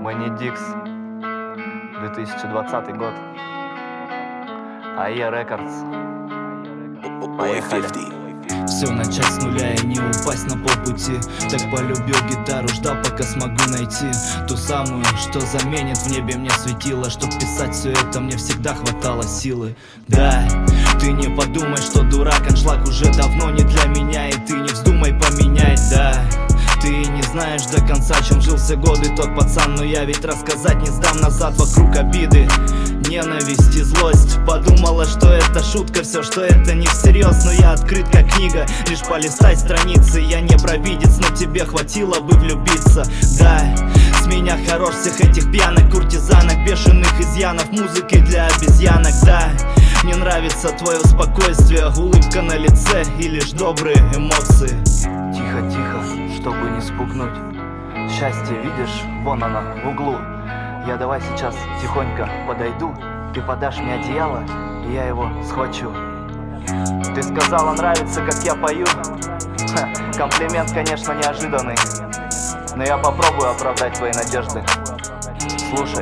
Мэнни Дикс, 2020 год. АЕ Рекордс. Поехали. Все начать с нуля и не упасть на полпути. Так полюбил гитару, ждал, пока смогу найти ту самую, что заменит в небе мне светило. Чтоб писать все это, мне всегда хватало силы. Да, ты не подумай, что дурак, аншлаг уже давно не для меня. И ты не вздумай поменять, да. Ты не знаешь до конца, чем жил все годы тот пацан. Но я ведь рассказать не сдам назад, вокруг обиды, ненависть и злость. Подумала, что это шутка, все, что это не всерьез. Но я открыт как книга, лишь полистай страницы. Я не провидец, но тебе хватило бы влюбиться. Да, с меня хорош всех этих пьяных куртизанок, бешеных изъянов музыкой для обезьянок. Да, мне нравится твое спокойствие, улыбка на лице и лишь добрые эмоции. Тихо-тихо, чтобы не спугнуть. Счастье, видишь, вон она, в углу. Я давай сейчас тихонько подойду. Ты подашь мне одеяло, и я его схвачу. Ты сказала, нравится, как я пою. Комплимент, конечно, неожиданный, но я попробую оправдать твои надежды. Слушай.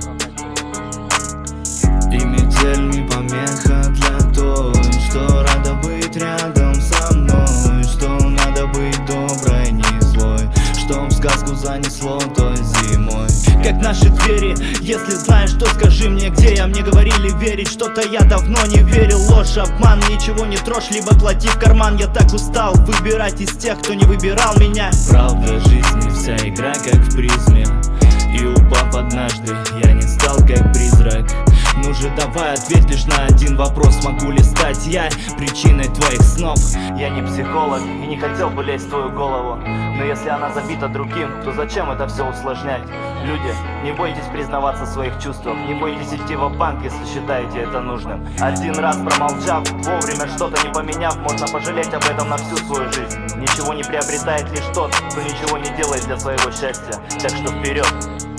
И метель не помеха для той, что рада быть рядом со мной. Что надо быть доброй, не злой, что в сказку занесло той зимой. Как наши двери, если знаешь, то скажи мне, где я. Мне говорили верить, что-то я давно не верил. Ложь, обман, ничего не трожь, либо плати в карман. Я так устал выбирать из тех, кто не выбирал меня. Правда жизни, вся игра как в призме. И упав однажды, я не стал как призрак. Ну же давай ответь лишь на один вопрос. Могу ли стать я причиной твоих снов? Я не психолог и не хотел бы лезть в твою голову, но если она забита другим, то зачем это все усложнять? Люди, не бойтесь признаваться в своих чувствах, не бойтесь идти ва-банк, если считаете это нужным. Один раз промолчав, вовремя что-то не поменяв, можно пожалеть об этом на всю свою жизнь. Ничего не приобретает лишь тот, кто ничего не делает для своего счастья. Так что вперед!